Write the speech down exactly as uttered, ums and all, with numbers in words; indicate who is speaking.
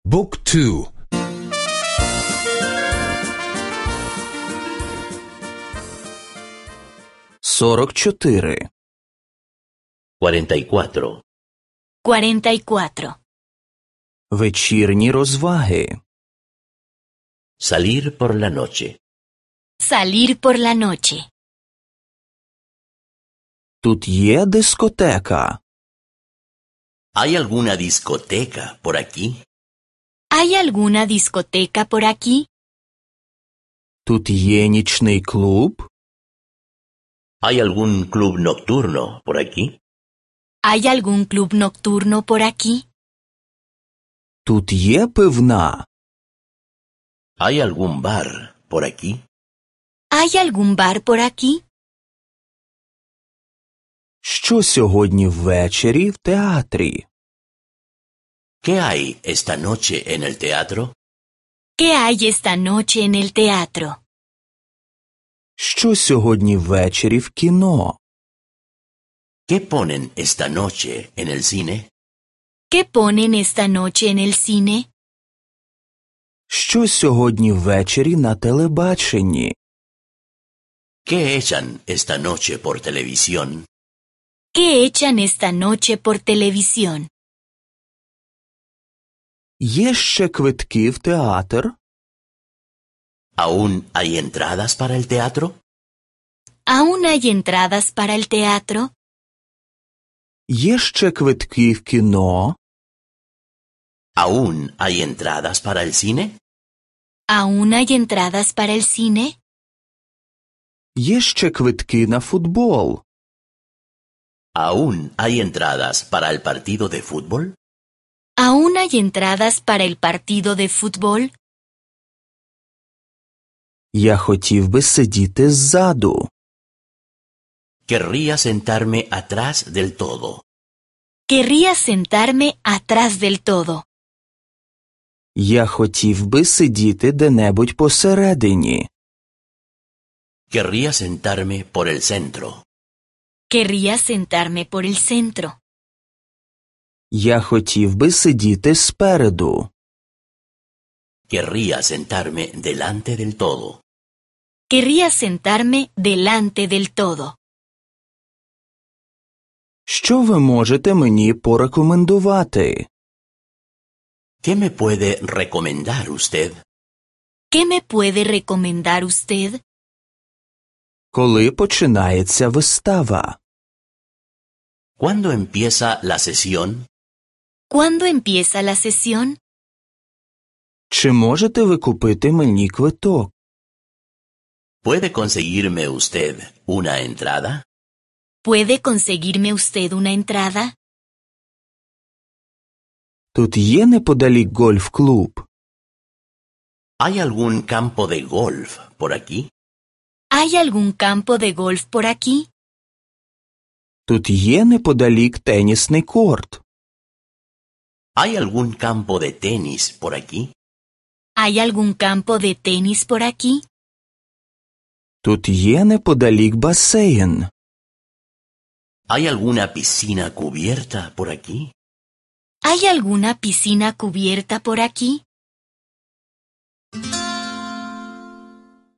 Speaker 1: บุ๊กทู
Speaker 2: сорок чотири
Speaker 3: cuarenta y cuatro.
Speaker 4: cuarenta y cuatro.
Speaker 2: Вечірні розваги.
Speaker 3: Salir por la noche.
Speaker 4: Salir por la noche.
Speaker 2: Тут є дискотека.
Speaker 3: ¿Hay alguna discoteca por aquí?
Speaker 4: ¿Hay alguna discoteca por aquí?
Speaker 2: Тут є нічний клуб.
Speaker 3: ¿Hay algún club nocturno por aquí?
Speaker 4: ¿Hay algún club nocturno por aquí?
Speaker 2: Тут є пивна.
Speaker 3: ¿Hay algún bar por aquí?
Speaker 4: ¿Hay algún bar por aquí?
Speaker 2: Що сьогодні ввечері в театрі?
Speaker 3: ¿Qué hay esta noche en el teatro?
Speaker 4: ¿Qué hay esta noche en el teatro?
Speaker 2: Що сьогодні ввечері в кіно?
Speaker 3: ¿Qué ponen esta noche en el cine?
Speaker 4: ¿Qué ponen esta noche en el cine?
Speaker 2: Що сьогодні ввечері на телебаченні?
Speaker 3: ¿Qué echan esta noche por televisión?
Speaker 4: ¿Qué echan esta noche por televisión?
Speaker 2: Є ще квитки в театр?
Speaker 3: ¿Aún hay entradas para el teatro?
Speaker 4: ¿Aún hay entradas para el teatro?
Speaker 2: Є ще квитки в кіно?
Speaker 3: ¿Aún hay entradas para el cine?
Speaker 4: ¿Aún hay entradas para el cine?
Speaker 2: Є ще квитки на футбол?
Speaker 3: ¿Aún hay entradas para el partido de fútbol?
Speaker 4: ¿Aún hay entradas para el partido de fútbol?
Speaker 2: Я хотів би сидіти ззаду.
Speaker 3: Querría sentarme atrás del todo.
Speaker 4: Querría sentarme atrás del todo.
Speaker 2: Я хотів би сидіти де-небудь посередині.
Speaker 3: Querría sentarme por el centro.
Speaker 4: Querría sentarme por el centro.
Speaker 2: Я хотів би сидіти спереду.
Speaker 3: Querría sentarme delante del todo.
Speaker 4: Querría sentarme delante del todo.
Speaker 2: Що ви можете мені порекомендувати?
Speaker 3: ¿Qué me puede recomendar usted?
Speaker 4: ¿Qué me puede recomendar usted?
Speaker 2: Коли починається вистава?
Speaker 3: ¿Cuándo empieza la sesión?
Speaker 4: ¿Cuándo empieza la sesión?
Speaker 2: Чи можете ви купити мені квиток?
Speaker 3: ¿Puede conseguirme usted una entrada?
Speaker 4: ¿Puede conseguirme usted una entrada?
Speaker 2: Тут є неподалік гольф-клуб?
Speaker 3: ¿Hay algún campo de golf por aquí?
Speaker 4: ¿Hay algún campo de golf por aquí?
Speaker 2: Тут є неподалік тенісний корт?
Speaker 3: ¿Hay algún campo de tenis por aquí?
Speaker 4: ¿Hay algún campo de tenis por aquí?
Speaker 2: Тут є неподалік басейн?
Speaker 3: ¿Hay alguna piscina cubierta por aquí?
Speaker 4: ¿Hay alguna piscina cubierta por aquí?